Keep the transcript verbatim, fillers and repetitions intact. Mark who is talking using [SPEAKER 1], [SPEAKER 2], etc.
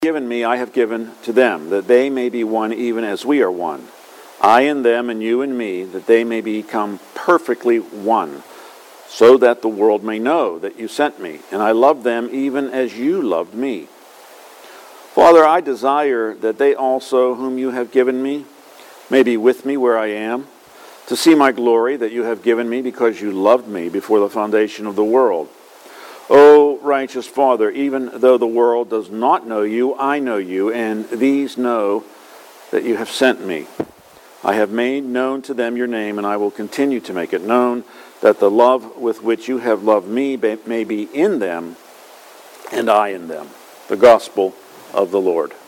[SPEAKER 1] given me, I have given to them, that they may be one even as we are one. I in them and you in me, that they may become perfectly one, so that the world may know that you sent me, and I love them even as you loved me. Father, I desire that they also, whom you have given me, may be with me where I am, to see my glory that you have given me because you loved me before the foundation of the world. O righteous Father, even though the world does not know you, I know you, and these know that you have sent me. I have made known to them your name, and I will continue to make it known, that the love with which you have loved me may be in them, and I in them. The Gospel of the Lord.